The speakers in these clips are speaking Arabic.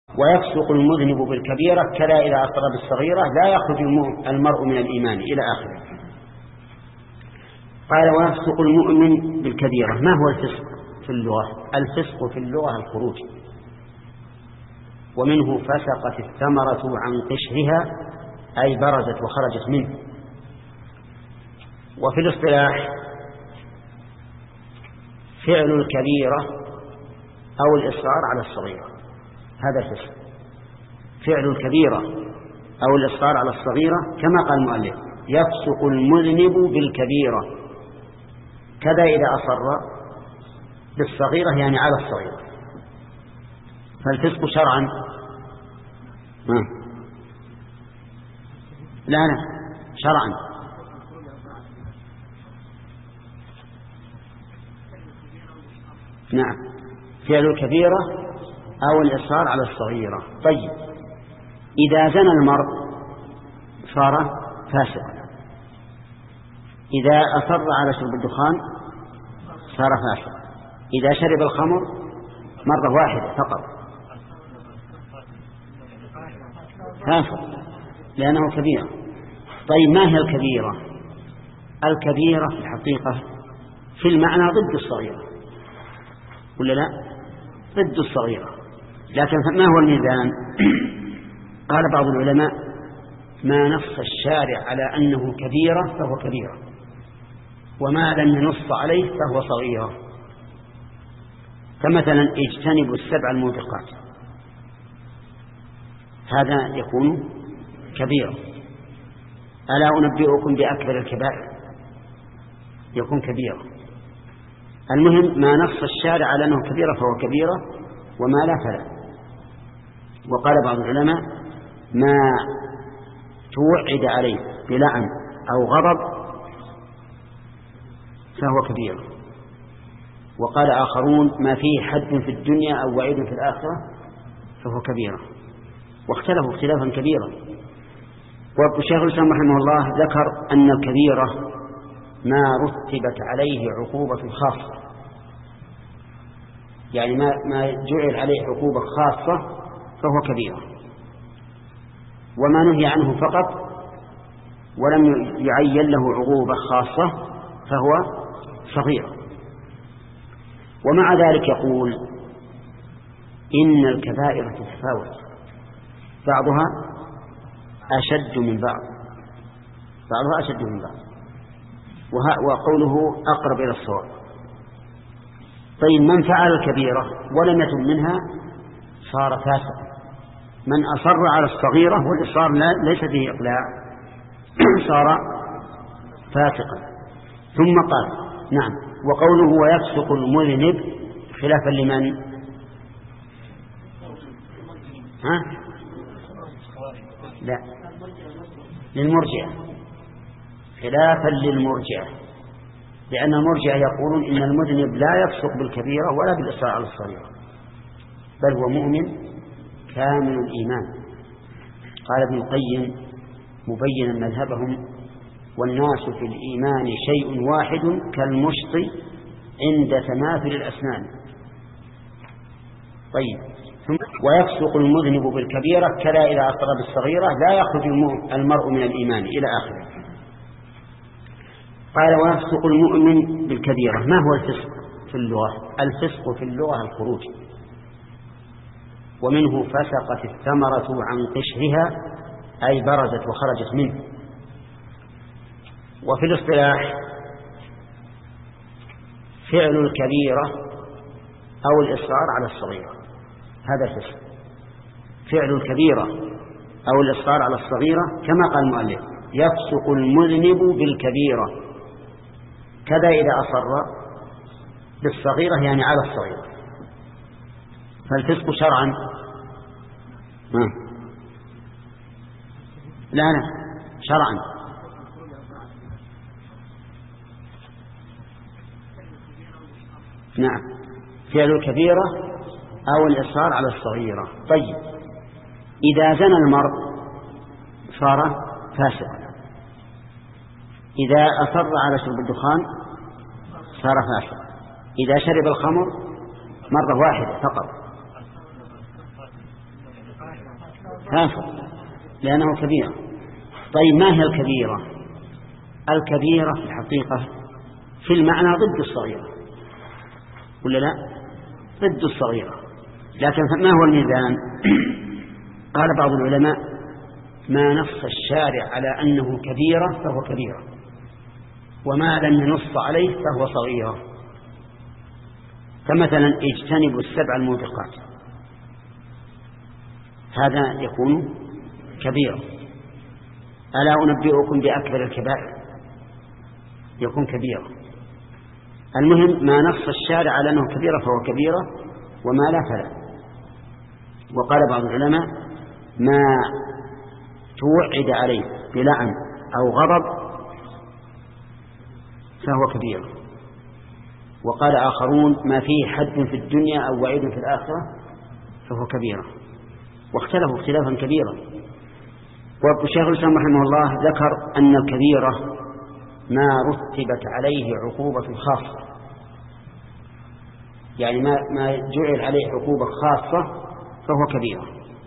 ويفسق المذنب بالكبيرة كذا إذا أصر بالصغيرة لا يخرج المرء من الإيمان إلى آخره. قال ويفسق المؤمن بالكبيرة. ما هو الفسق في اللغة؟ الفسق في اللغة الخروج، ومنه فسقت الثمرة عن قشرها أي برزت وخرجت منه. وفي الاصطلاح فعل الكبيرة أو الإصرار على الصغيرة، هذا الفسق. فعل الكبيرة أو الإصرار على الصغيرة كما قال المؤلف يفسق المذنب بالكبيرة كذا إذا أصر بالصغيرة يعني على الصغيرة. فالفسق شرعا لا شرعا نعم فعل الكبيرة أو الإصرار على الصغيرة. طيب إذا زنى المرء صار فاسقا، إذا أصر على شرب الدخان صار فاسقا، إذا شرب الخمر مرة واحدة فقط فاسق لأنه كبيرة. طيب ما هي الكبيرة؟ الكبيرة في الحقيقة في المعنى ضد الصغيرة ولا لا؟ ضد الصغيرة. لكن ما هو الميزان؟ قال بعض العلماء ما نص الشارع على أنه كبيرة فهو كبيرة، وما لم ينص عليه فهو صغيرة. فمثلا اجتنبوا السبع الموبقات، هذا يكون كبيرة. ألا أنبئكم بأكبر الكبائر، يكون كبيرة. المهم ما نص الشارع على أنه كبيرة فهو كبيرة، وما لا فلا. وقال بعض العلماء ما توعد عليه بلعن أو غضب فهو كبيرة. وقال آخرون ما فيه حد في الدنيا أو وعيد في الآخرة فهو كبيرة. واختلفوا اختلافا كبيرا. والشيخ الإسلام رحمه الله ذكر أن الكبيرة ما رتبت عليه عقوبة خاصة، يعني ما جعل عليه عقوبة خاصة فهو كبيرة، وما نهي عنه فقط ولم يعين له عقوبة خاصة فهو صغير. ومع ذلك يقول إن الكبائر تتفاوت، بعضها أشد من بعض، بعضها أشد من بعض، وقوله أقرب إلى الصواب. طيب من فعل الكبيرة ولم يتب منها صار فاسقا. من أصر على الصغيرة والإصرار ليس فيه إقلاع صار فاسقا. ثم قال نعم وقوله ويفسق المذنب خلافا لمن؟ لا للمرجئة، خلافا للمرجئة، لأن المرجئة يقولون إن المذنب لا يفسق بالكبيرة ولا بالإصرار على الصغيرة، بل هو مؤمن كامل الإيمان. قال ابن القيم مبينا مذهبهم والناس في الإيمان شيء واحد كالمشط عند تماثل الأسنان. طيب ويفسق المذنب بالكبيرة كذا إذا أصر بالصغيرة لا يخرج المرء من الإيمان إلى آخره. قال ويفسق المؤمن بالكبيرة. ما هو الفسق في اللغة؟ الفسق في اللغة الخروج، ومنه فسقت الثمرة عن قشرها أي برزت وخرجت منه. وفي الاصطلاح فعل الكبيرة أو الإصرار على الصغيرة، هذا الفسق. فعل الكبيرة أو الإصرار على الصغيرة كما قال المؤلف يفسق المذنب بالكبيرة كذا إذا أصر بالصغيرة يعني على الصغيرة. فالفسق شرعا لا شرعا نعم فعل الكبيرة أو الإصرار على الصغيرة. طيب إذا زنى المرء صار فاسقا، إذا أصر على شرب الدخان صار فاسقا، إذا شرب الخمر مرة واحدة فقط كافر لأنه كبيرة. طيب ما هي الكبيرة؟ الكبيرة في الحقيقة في المعنى ضد الصغيرة، ولا لا؟ ضد الصغيرة. لكن ما هو الميزان؟ قال بعض العلماء ما نص الشارع على أنه كبيرة فهو كبيرة، وما لم ينص عليه فهو صغيرة. فمثلا اجتنبوا السبع الموبقات، هذا يكون كبيرة. ألا أنبئكم بأكبر الكبائر، يكون كبيرة. المهم ما نص الشارع على أنه كبيرة فهو كبيرة، وما لا فلا. وقال بعض العلماء ما توعد عليه بلعن أو غضب فهو كبيرة. وقال آخرون ما فيه حد في الدنيا أو وعيد في الآخرة فهو كبيرة. واختلفوا اختلافا كبيرا. والشيخ الإسلام رحمه الله ذكر أن الكبيرة ما رتبت عليه عقوبة خاصة، يعني ما جعل عليه عقوبة خاصة فهو كبيرة،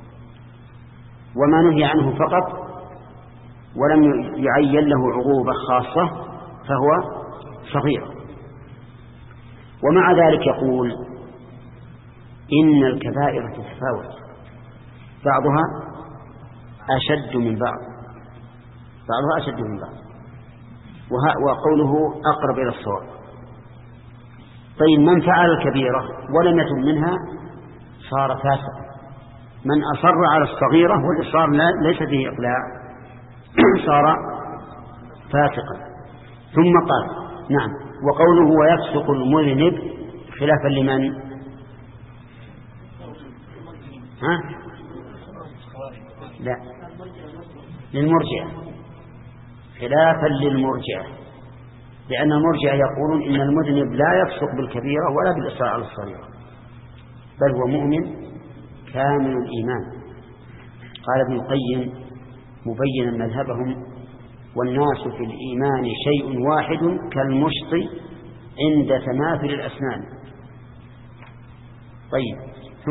وما نهي عنه فقط ولم يعين له عقوبة خاصة فهو صغير. ومع ذلك يقول إن الكبائر تتفاوت، بعضها أشد من بعض، بعضها أشد من بعض، وقوله أقرب إلى الصواب. طيب من فعل الكبيرة ولم يتب منها صار فاسقا. من أصر على الصغيرة والإصرار ليس فيه إقلاع صار فاسقا. ثم قال نعم، وقوله ويفسق المذنب خلافا لمن؟ لا، للمرجئة، خلافا للمرجئة، لأن المرجئة يقولون إن المذنب لا يفسق بالكبيرة ولا بالإصرار على الصغيرة، بل هو مؤمن كامل الإيمان. قال ابن القيم مبينا مذهبهم والناس في الإيمان شيء واحد كالمشط عند تماثل الأسنان. طيب